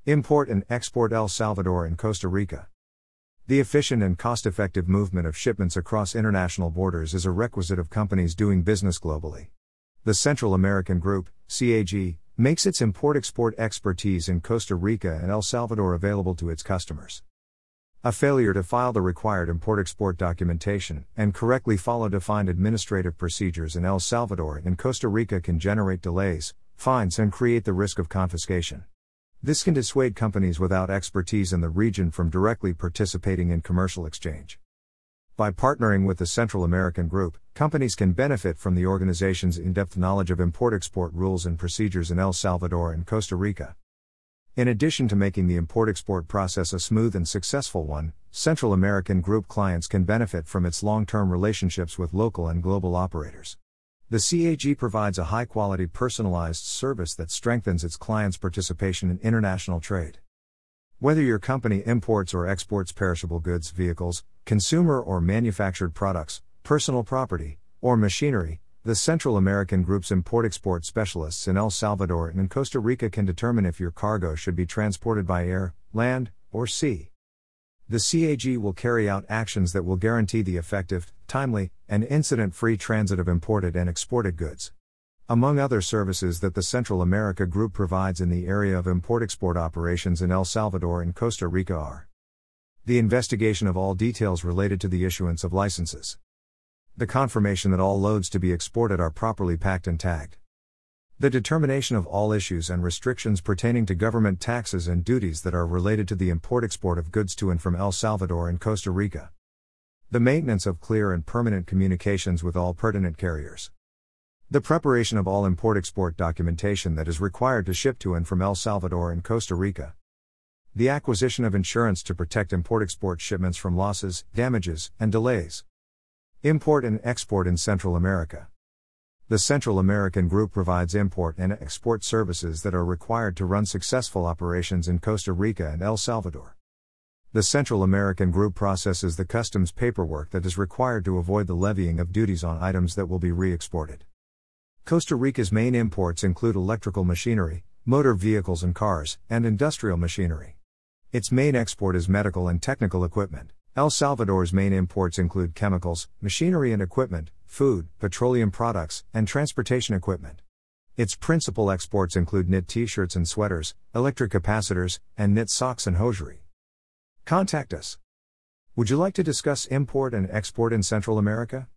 Import and export El Salvador and Costa Rica. The efficient and cost-effective movement of shipments across international borders is a requisite of companies doing business globally. The Central American Group, CAG, makes its import-export expertise in Costa Rica and El Salvador available to its customers. A failure to file the required import-export documentation and correctly follow defined administrative procedures in El Salvador and Costa Rica can generate delays, fines, and create the risk of confiscation. This can dissuade companies without expertise in the region from directly participating in commercial exchange. By partnering with the Central American Group, companies can benefit from the organization's in-depth knowledge of import-export rules and procedures in El Salvador and Costa Rica. In addition to making the import-export process a smooth and successful one, Central American Group clients can benefit from its long-term relationships with local and global operators. The CAG provides a high-quality personalized service that strengthens its clients' participation in international trade. Whether your company imports or exports perishable goods, vehicles, consumer or manufactured products, personal property, or machinery, the Central American Group's import-export specialists in El Salvador and in Costa Rica can determine if your cargo should be transported by air, land, or sea. The CAG will carry out actions that will guarantee the effective, timely, and incident-free transit of imported and exported goods. Among other services that the Central America Group provides in the area of import-export operations in El Salvador and Costa Rica are: the investigation of all details related to the issuance of licenses, the confirmation that all loads to be exported are properly packed and tagged, the determination of all issues and restrictions pertaining to government taxes and duties that are related to the import-export of goods to and from El Salvador and Costa Rica, the maintenance of clear and permanent communications with all pertinent carriers, the preparation of all import-export documentation that is required to ship to and from El Salvador and Costa Rica, the acquisition of insurance to protect import-export shipments from losses, damages, and delays. Import and export in Central America. The Central American Group provides import and export services that are required to run successful operations in Costa Rica and El Salvador. The Central American Group processes the customs paperwork that is required to avoid the levying of duties on items that will be re-exported. Costa Rica's main imports include electrical machinery, motor vehicles and cars, and industrial machinery. Its main export is medical and technical equipment. El Salvador's main imports include chemicals, machinery and equipment, food, petroleum products, and transportation equipment. Its principal exports include knit t-shirts and sweaters, electric capacitors, and knit socks and hosiery. Contact us. Would you like to discuss import and export in Central America?